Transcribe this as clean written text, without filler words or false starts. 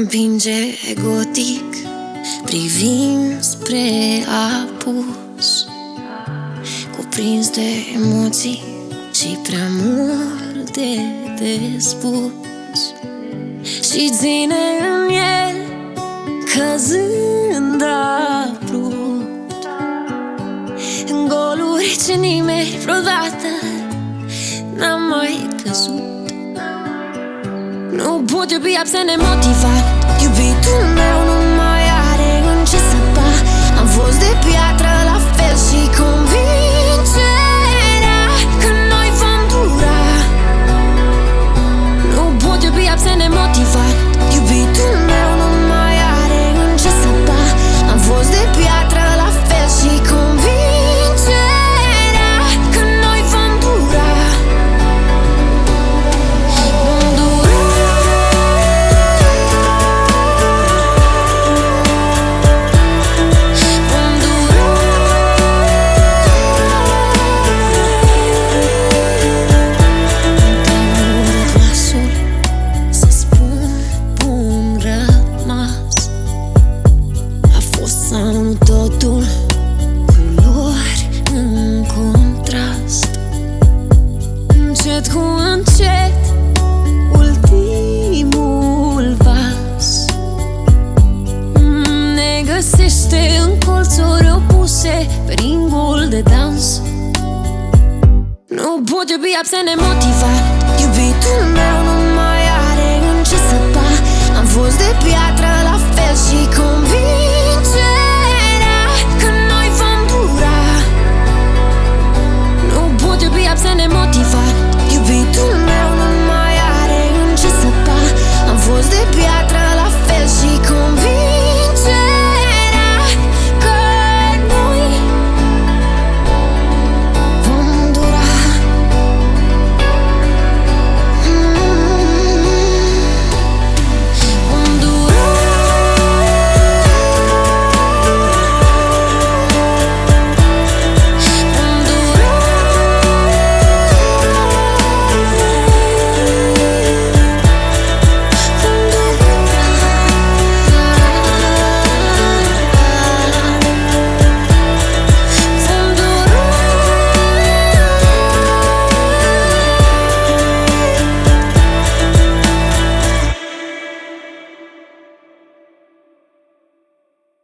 împinge gotic, privind spre apus, cuprins de emoții și prea multe de spus. Și ține în el, căzând abrupt în goluri ce nimeni vreodată n-a mai căzut. Nu pot iubi absent nemotivat, iubitul meu nu mai are în ce săpa. Am fost de piatră la fel și convingerea că noi vom dura. Nu pot iubi absent nemotivat, iubitul meu nu mai are în ce săpa. Am fost de piatră la fel și convingerea că noi vom dura. Totul culori în contrast, încet cu încet, ultimul vas ne găsește în colțuri opuse pe ringul de dans. Nu pot iubi absent nemotivat, iubitul meu nu mai are în ce săpa. Am fost de piatră la fel și